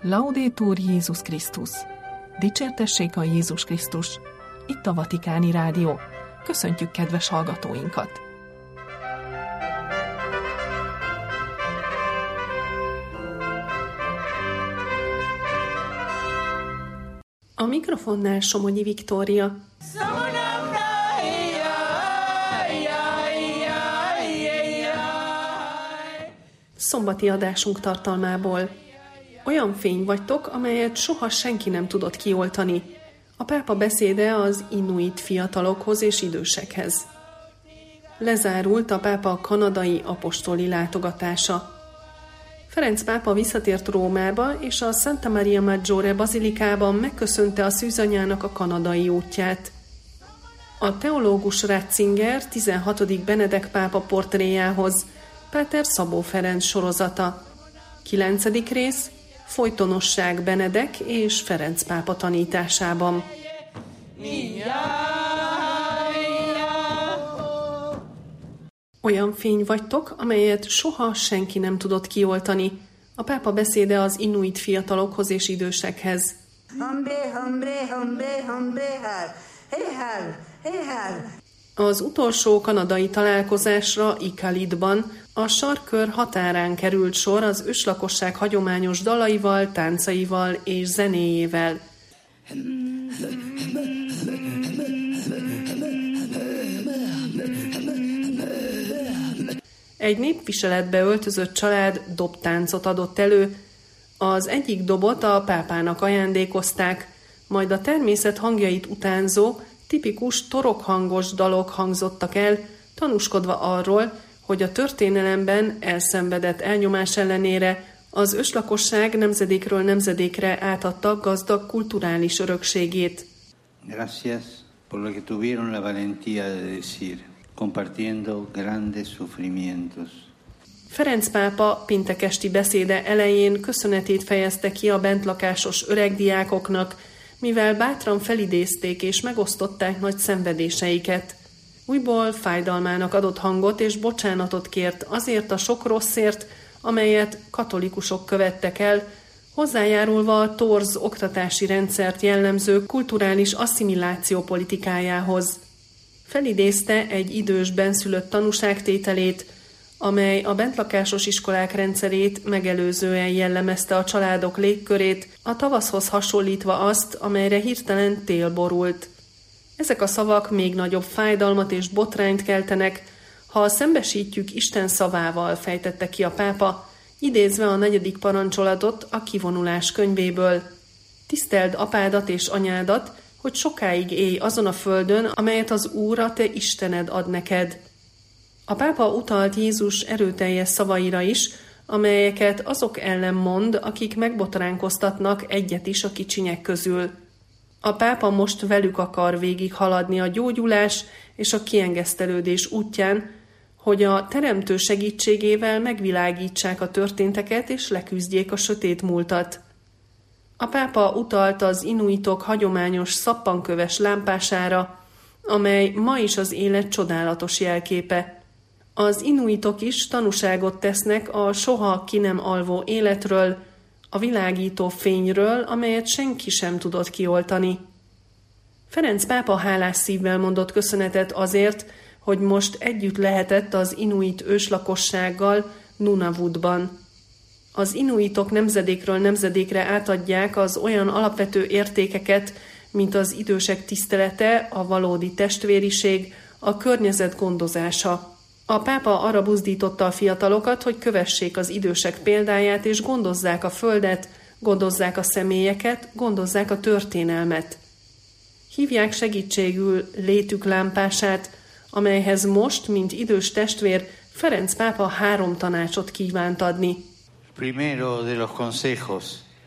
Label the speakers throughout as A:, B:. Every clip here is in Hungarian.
A: Laudetur Jézus Krisztus! Dicsértessék a Jézus Krisztus! Itt a Vatikáni Rádió. Köszöntjük kedves hallgatóinkat! A mikrofonnál Somogyi Viktória. Szombati adásunk tartalmából. Olyan fény vagytok, amelyet soha senki nem tudott kioltani. A pápa beszéde az inuit fiatalokhoz és idősekhez. Lezárult a pápa kanadai apostoli látogatása. Ferenc pápa visszatért Rómába, és a Santa Maria Maggiore bazilikában megköszönte a szűzanyának a kanadai útját. A teológus Ratzinger 16. Benedek pápa portréjához Páter Szabó Ferenc sorozata. 9. rész, folytonosság Benedek és Ferenc pápa tanításában. Olyan fény vagytok, amelyet soha senki nem tudott kioltani. A pápa beszéde az inuit fiatalokhoz és idősekhez. Az utolsó kanadai találkozásra Iqaluitban, a sarkkör határán került sor az őslakosság hagyományos dalaival, táncaival és zenéjével. Egy népviseletbe öltözött család dobtáncot adott elő, az egyik dobot a pápának ajándékozták, majd a természet hangjait utánzó, tipikus torokhangos dalok hangzottak el, tanúskodva arról, hogy a történelemben elszenvedett elnyomás ellenére az őslakosság nemzedékről nemzedékre átadta gazdag kulturális örökségét.
B: Gracias por lo que tuvieron la valentía de decir, compartiendo grandes sufrimientos.
A: Ferenc pápa péntek esti beszéde elején köszönetét fejezte ki a bentlakásos öregdiákoknak, mivel bátran felidézték és megosztották nagy szenvedéseiket. Újból fájdalmának adott hangot és bocsánatot kért azért a sok rosszért, amelyet katolikusok követtek el, hozzájárulva a torz oktatási rendszert jellemző kulturális asszimiláció politikájához. Felidézte egy idős benszülött tanúságtételét, amely a bentlakásos iskolák rendszerét megelőzően jellemezte a családok légkörét, a tavaszhoz hasonlítva azt, amelyre hirtelen tél borult. Ezek a szavak még nagyobb fájdalmat és botrányt keltenek, ha szembesítjük Isten szavával, fejtette ki a pápa, idézve a 4. parancsolatot a Kivonulás könyvéből. Tiszteld apádat és anyádat, hogy sokáig élj azon a földön, amelyet az Úr a te Istened ad neked. A pápa utalt Jézus erőteljes szavaira is, amelyeket azok ellen mond, akik megbotránkoztatnak egyet is a kicsinyek közül. A pápa most velük akar végighaladni a gyógyulás és a kiengesztelődés útján, hogy a Teremtő segítségével megvilágítsák a történteket és leküzdjék a sötét múltat. A pápa utalt az inuitok hagyományos szappanköves lámpására, amely ma is az élet csodálatos jelképe. Az inuitok is tanúságot tesznek a soha ki nem alvó életről, a világító fényről, amelyet senki sem tudott kioltani. Ferenc pápa hálás szívvel mondott köszönetet azért, hogy most együtt lehetett az inuit őslakossággal Nunavutban. Az inuitok nemzedékről nemzedékre átadják az olyan alapvető értékeket, mint az idősek tisztelete, a valódi testvériség, a környezet gondozása. A pápa arra buzdította a fiatalokat, hogy kövessék az idősek példáját, és gondozzák a földet, gondozzák a személyeket, gondozzák a történelmet. Hívják segítségül létük lámpását, amelyhez most, mint idős testvér, Ferenc pápa 3 tanácsot kívánt adni.
B: Primero de los consejos,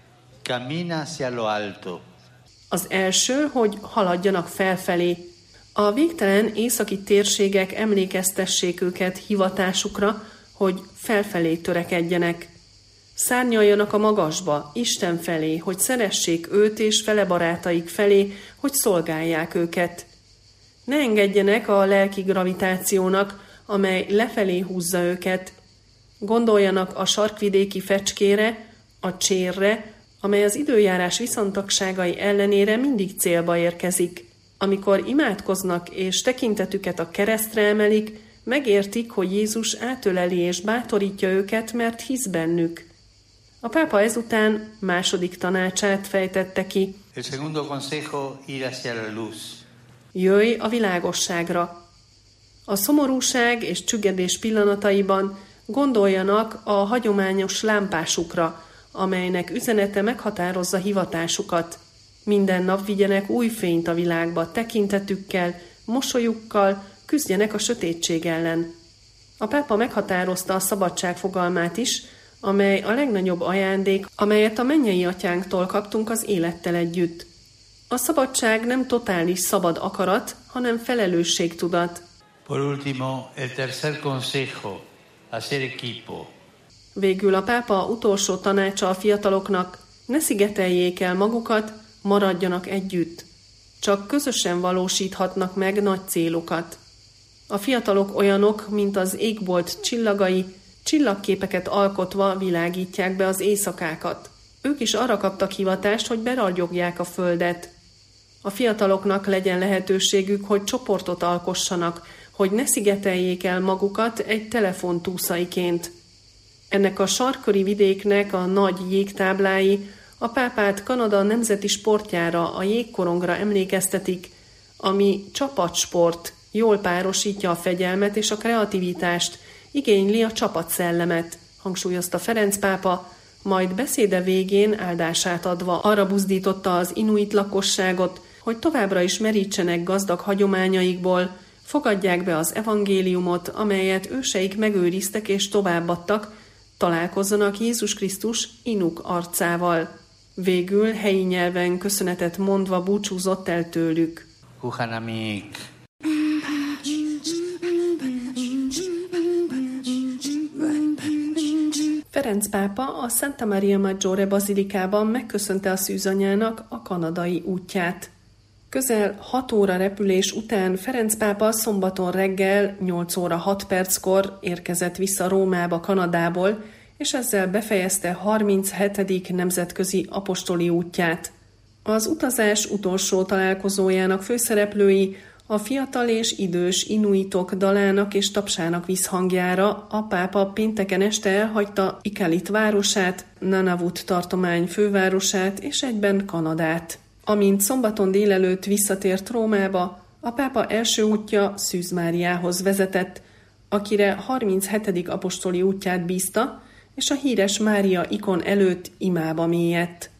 B: camina hacia lo alto.
A: Az első, hogy haladjanak felfelé. A végtelen északi térségek emlékeztessék őket hivatásukra, hogy felfelé törekedjenek. Szárnyaljanak a magasba, Isten felé, hogy szeressék őt és fele barátaik felé, hogy szolgálják őket. Ne engedjenek a lelki gravitációnak, amely lefelé húzza őket. Gondoljanak a sarkvidéki fecskére, a csérre, amely az időjárás viszontagságai ellenére mindig célba érkezik. Amikor imádkoznak és tekintetüket a keresztre emelik, megértik, hogy Jézus átöleli és bátorítja őket, mert hisz bennük. A pápa ezután második tanácsát fejtette ki.
B: El segundo consejo, ir hacia la luz.
A: Jöjj a világosságra. A szomorúság és csüggedés pillanataiban gondoljanak a hagyományos lámpásukra, amelynek üzenete meghatározza hivatásukat. Minden nap vigyenek új fényt a világba, tekintetükkel, mosolyukkal, küzdjenek a sötétség ellen. A pápa meghatározta a szabadság fogalmát is, amely a legnagyobb ajándék, amelyet a mennyei atyánktól kaptunk az élettel együtt. A szabadság nem totális szabad akarat, hanem felelősségtudat.
B: Por último, el tercer consejo, hacer equipo.
A: Végül a pápa utolsó tanácsa a fiataloknak: ne szigeteljék el magukat, maradjanak együtt. Csak közösen valósíthatnak meg nagy célokat. A fiatalok olyanok, mint az égbolt csillagai, csillagképeket alkotva világítják be az éjszakákat. Ők is arra kaptak hivatást, hogy beragyogják a földet. A fiataloknak legyen lehetőségük, hogy csoportot alkossanak, hogy ne szigeteljék el magukat egy telefon túszaiként. Ennek a sarkköri vidéknek a nagy jégtáblái a pápát Kanada nemzeti sportjára, a jégkorongra emlékeztetik, ami csapatsport, jól párosítja a fegyelmet és a kreativitást, igényli a csapatszellemet, hangsúlyozta Ferenc pápa, majd beszéde végén áldását adva arra buzdította az inuit lakosságot, hogy továbbra is merítsenek gazdag hagyományaikból, fogadják be az evangéliumot, amelyet őseik megőriztek és továbbadtak, találkozzanak Jézus Krisztus Inuk arcával. Végül helyi nyelven köszönetet mondva búcsúzott el tőlük.
B: Kuhanamik.
A: Ferenc pápa a Santa Maria Maggiore bazilikában megköszönte a szűzanyának a kanadai útját. Közel 6 óra repülés után Ferenc pápa szombaton reggel 8 óra 6 perckor érkezett vissza Rómába Kanadából, és ezzel befejezte 37. nemzetközi apostoli útját. Az utazás utolsó találkozójának főszereplői a fiatal és idős inuitok dalának és tapsának visszhangjára a pápa pénteken este elhagyta Iqaluit városát, Nunavut tartomány fővárosát és egyben Kanadát. Amint szombaton délelőtt visszatért Rómába, a pápa első útja Szűz Máriához vezetett, akire 37. apostoli útját bízta, és a híres Mária ikon előtt imába mélyedt.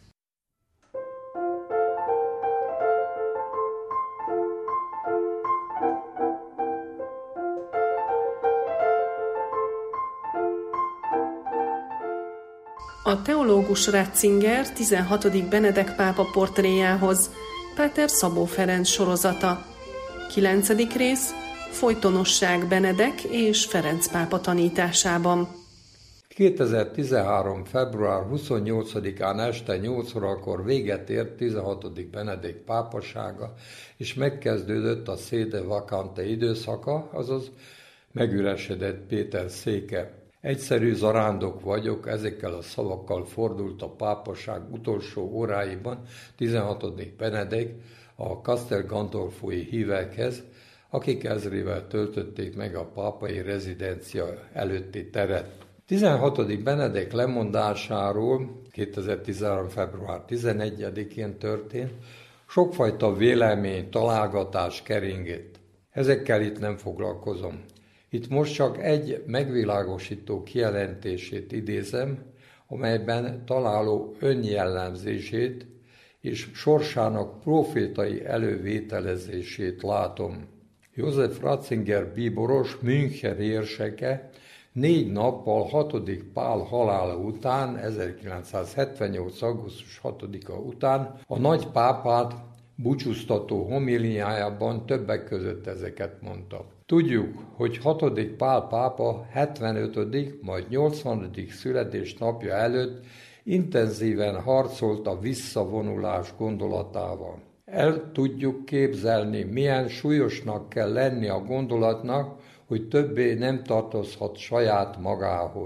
A: A teológus Ratzinger 16. Benedek pápa portréjához, Páter Szabó Ferenc sorozata. 9. rész, folytonosság Benedek és Ferenc pápa tanításában.
C: 2013. február 28-án este 8 órakor véget ért 16. Benedek pápasága, és megkezdődött a sede vacante időszaka, azaz megüresedett Péter széke. Egyszerű zarándok vagyok, ezekkel a szavakkal fordult a pápaság utolsó óráiban 16. Benedek a Castel Gandolfói hívekhez, akik ezrével töltötték meg a pápai rezidencia előtti teret. 16. Benedek lemondásáról 2013. február 11-én történt, sokfajta vélemény, találgatás keringett. Ezekkel itt nem foglalkozom. Itt most csak egy megvilágosító kijelentését idézem, amelyben találó önjellemzését és sorsának profétai elővételezését látom. József Ratzinger bíboros, München érseke 4 nappal 6. Pál halála után, 1978. augusztus 6-a után a nagy pápát búcsúztató homiliájában többek között ezeket mondta. Tudjuk, hogy 6. Pál pápa 75., majd 80. születésnapja előtt intenzíven harcolt a visszavonulás gondolatával. El tudjuk képzelni, milyen súlyosnak kell lenni a gondolatnak, hogy többé nem tartozhat saját magához.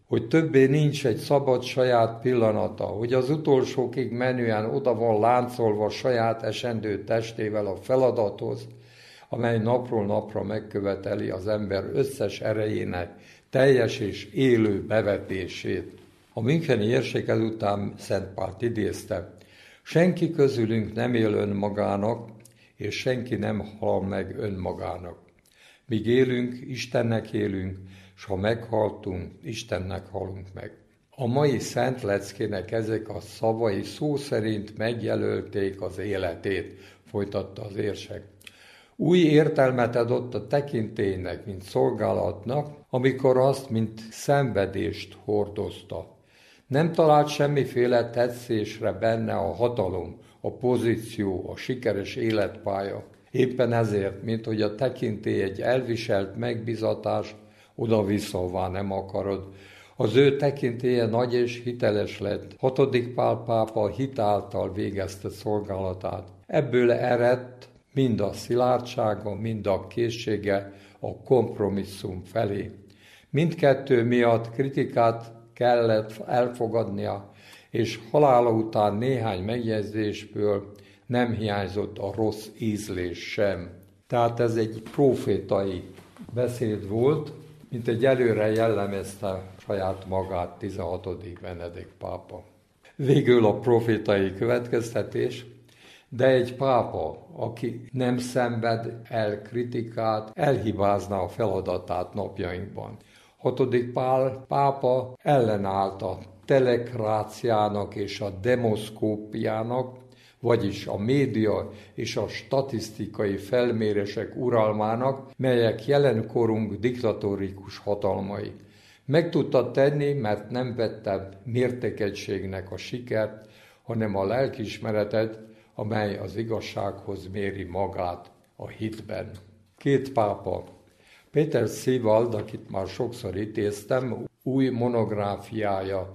C: hogy többé nincs egy szabad saját pillanata, hogy az utolsókig menően oda van láncolva saját esendő testével a feladathoz, amely napról napra megköveteli az ember összes erejének teljes és élő bevetését. A müncheni érsek ezután Szent Pált idézte: senki közülünk nem él önmagának, és senki nem hal meg önmagának. Míg élünk, Istennek élünk, s ha meghaltunk, Istennek halunk meg. A mai szent leckének ezek a szavai szó szerint megjelölték az életét, folytatta az érsek. Új értelmet adott a tekintélynek, mint szolgálatnak, amikor azt, mint szenvedést hordozta. Nem talált semmiféle tetszésre benne a hatalom, a pozíció, a sikeres életpálya. Éppen ezért, mint hogy a tekintély egy elviselt megbizatást oda-visszavá nem akarod. Az ő tekintélye nagy és hiteles lett. 6. Pál pápa hit által végezte szolgálatát. Ebből eredt mind a szilárdsága, mind a készsége a kompromisszum felé. Mindkettő miatt kritikát kellett elfogadnia, és halála után néhány megjegyzésből nem hiányzott a rossz ízlés sem. Tehát ez egy profétai beszéd volt, mint egy előre jellemezte saját magát 16. Benedikt pápa. Végül a profétai következtetés, de egy pápa, aki nem szenved el kritikát, elhibázná a feladatát napjainkban. 6. Pál pápa ellenállt a telekráciának és a demoszkópiának, vagyis a média és a statisztikai felmérések uralmának, melyek jelenkorunk diktatórikus hatalmai. Meg tudta tenni, mert nem vette mértékegységnek a sikert, hanem a lelkiismeretet, amely az igazsághoz méri magát a hitben. 2 pápa. Péter Szivald, akit már sokszor idéztem, új monográfiája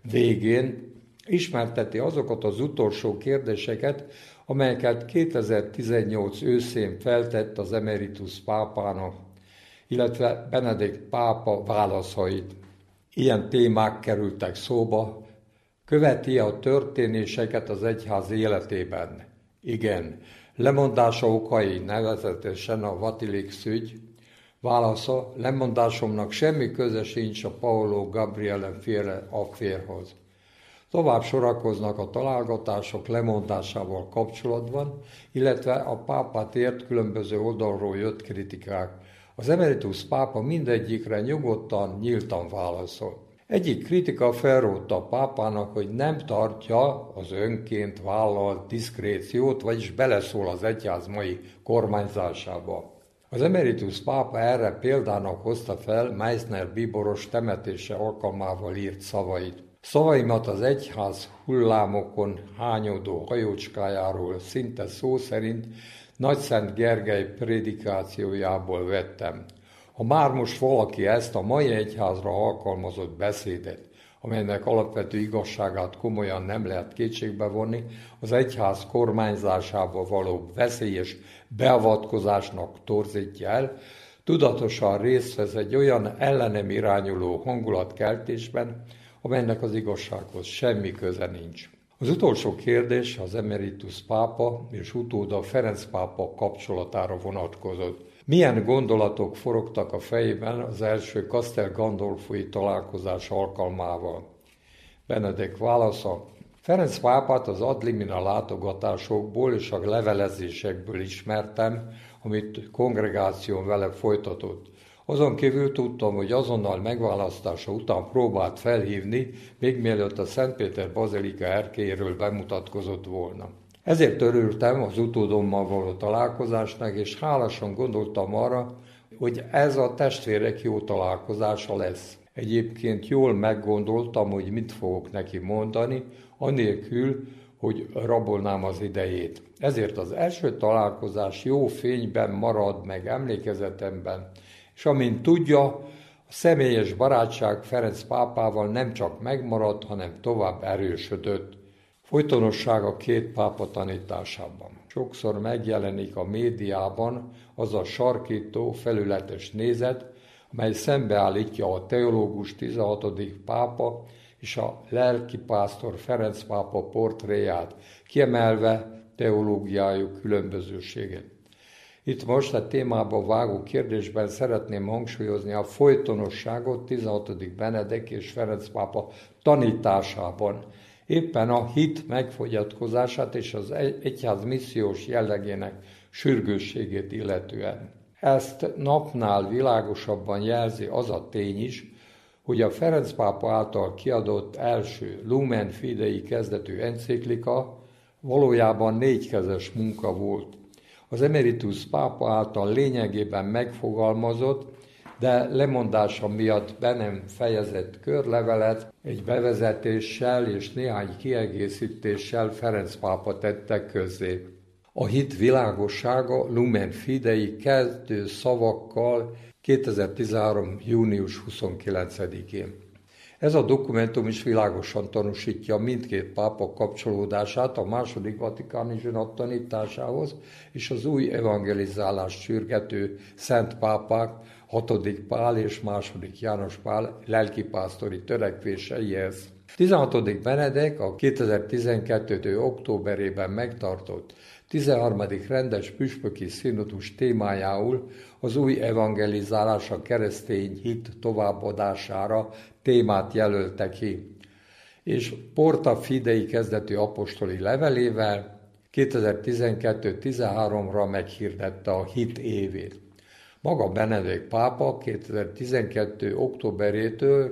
C: végén ismerteti azokat az utolsó kérdéseket, amelyeket 2018 őszén feltett az emeritus pápának, illetve Benedikt pápa válaszait. Ilyen témák kerültek szóba. Követi a történéseket az egyház életében? Igen. Lemondása okai, nevezetesen a Vatilix ügy. Válasza: lemondásomnak semmi köze sincs a Paolo Gabriele féle afférhoz. Tovább sorakoznak a találgatások lemondásával kapcsolatban, illetve a pápát ért különböző oldalról jött kritikák. Az emeritus pápa mindegyikre nyugodtan, nyíltan válaszol. Egyik kritika felrótta a pápának, hogy nem tartja az önként vállalt diszkréciót, vagyis beleszól az egyház mai kormányzásába. Az emeritus pápa erre példának hozta fel Meissner bíboros temetése alkalmával írt szavait. Szavaimat az egyház hullámokon hányódó hajócskájáról szinte szó szerint Nagyszent Gergely prédikációjából vettem. Ha már most valaki ezt a mai egyházra alkalmazott beszédet, amelynek alapvető igazságát komolyan nem lehet kétségbe vonni, az egyház kormányzásába való veszélyes beavatkozásnak torzítja el, tudatosan részt vesz egy olyan ellenem irányuló hangulatkeltésben, amelynek az igazsághoz semmi köze nincs. Az utolsó kérdés az emeritus pápa és utóda Ferenc pápa kapcsolatára vonatkozott. Milyen gondolatok forogtak a fejében az első Castel Gandolfui találkozás alkalmával? Benedikt válasza: Ferenc pápát az ad limina látogatásokból és a levelezésekből ismertem, amit kongregáción vele folytatott. Azon kívül tudtam, hogy azonnal megválasztása után próbált felhívni, még mielőtt a Szent Péter bazilika erkélyéről bemutatkozott volna. Ezért örültem az utódommal való találkozásnak, és hálásan gondoltam arra, hogy ez a testvérek jó találkozása lesz. Egyébként jól meggondoltam, hogy mit fogok neki mondani, anélkül, hogy rabolnám az idejét. Ezért az első találkozás jó fényben marad meg emlékezetemben, és amint tudja, a személyes barátság Ferenc pápával nem csak megmaradt, hanem tovább erősödött. Folytonosság a 2 pápa tanításában. Sokszor megjelenik a médiában az a sarkító, felületes nézet, mely szembeállítja a teológus 16. pápa és a lelkipásztor Ferenc pápa portréját, kiemelve teológiájuk különbözőségét. Itt most a témába vágó kérdésben szeretném hangsúlyozni a folytonosságot 16. Benedek és Ferenc pápa tanításában, éppen a hit megfogyatkozását és az egyház missziós jellegének sürgősségét illetően. Ezt napnál világosabban jelzi az a tény is, hogy a Ferenc pápa által kiadott első Lumen Fidei kezdetű enciklika valójában 4-kezes munka volt. Az emeritus pápa által lényegében megfogalmazott, de lemondása miatt be nem fejezett körlevelet egy bevezetéssel és néhány kiegészítéssel Ferenc pápa tette közzé. A hit világossága Lumen Fidei kezdő szavakkal 2013. június 29-én. Ez a dokumentum is világosan tanúsítja mindkét pápa kapcsolódását a második vatikáni zsinat tanításához és az új evangelizálást sürgető szent pápák 6. Pál és 2. János Pál lelkipásztori törekvéseihez. 16. Benedek a 2012. októberében megtartott 13. rendes püspöki színodus témájául az új evangelizálás a keresztény hit továbbadására témát jelölte ki, és Porta Fidei kezdetű apostoli levelével 2012-13-ra meghirdette a hit évét. Maga Benedek pápa 2012. októberétől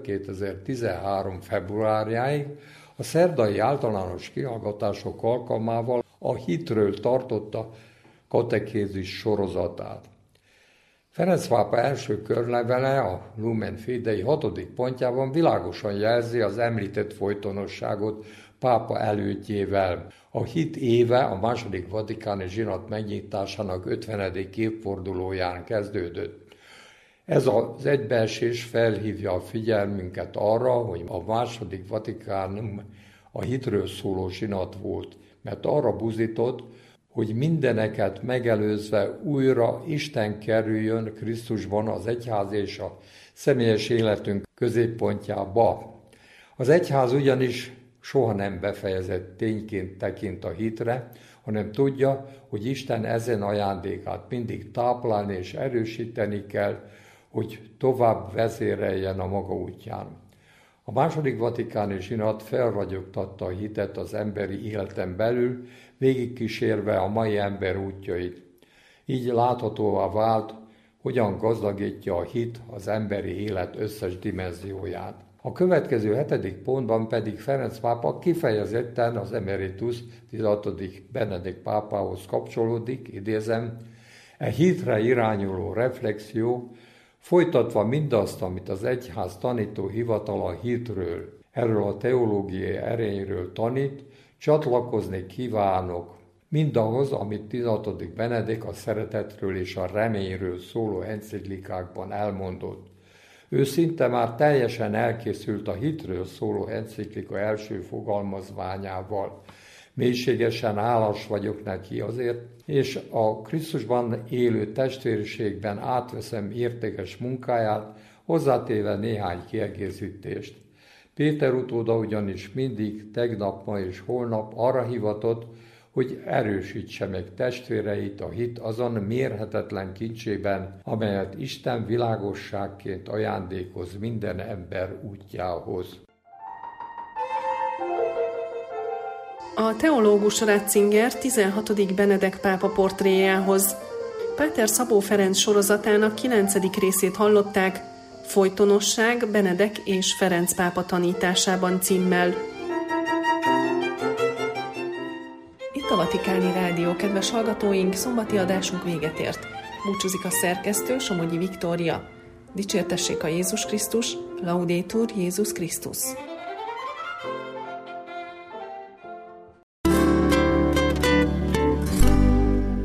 C: 2013. februárjáig a szerdai általános kihallgatások alkalmával a hitről tartotta katekézis sorozatát. Ferenc pápa első körlevele a Lumen Fidei 6. pontjában világosan jelzi az említett folytonosságot pápa elődjével. A hit éve a második vatikáni zsinat megnyitásának 50. évfordulóján kezdődött. Ez az egybeesés felhívja a figyelmünket arra, hogy a második vatikánum a hitről szóló zsinat volt, mert arra buzdított, hogy mindeneket megelőzve újra Isten kerüljön Krisztusban az egyház és a személyes életünk középpontjába. Az egyház ugyanis soha nem befejezett tényként tekint a hitre, hanem tudja, hogy Isten ezen ajándékát mindig táplálni és erősíteni kell, hogy tovább vezéreljen a maga útján. A második vatikáni zsinat felragyogtatta a hitet az emberi életen belül, végigkísérve a mai ember útjait. Így láthatóvá vált, hogyan gazdagítja a hit az emberi élet összes dimenzióját. A következő 7. pontban pedig Ferenc pápa kifejezetten az emeritus 16. Benedek pápához kapcsolódik, idézem, e hitre irányuló reflexió, folytatva mindazt, amit az egyház tanító hivatala a hitről, erről a teológiai erényről tanít, csatlakozni kívánok mindahhoz, amit 16. Benedek a szeretetről és a reményről szóló enciklikákban elmondott. Ő szinte már teljesen elkészült a hitről szóló enciklika első fogalmazványával. Mélységesen hálás vagyok neki azért, és a Krisztusban élő testvériségben átveszem értékes munkáját, hozzátéve néhány kiegészítést. Péter utóda ugyanis mindig, tegnap, ma és holnap arra hivatott, hogy erősítse meg testvéreit a hit azon mérhetetlen kincsében, amelyet Isten világosságként ajándékoz minden ember útjához.
A: A teológus Ratzinger 16. Benedek pápa portréjához. Páter Szabó Ferenc sorozatának 9. részét hallották, Folytonosság Benedek és Ferenc pápa tanításában címmel. Itt a Vatikáni Rádió, kedves hallgatóink, szombati adásunk véget ért. Búcsúzik a szerkesztő, Somogyi Viktória. Dicsértessék a Jézus Krisztus, Laudetur Jézus Krisztus.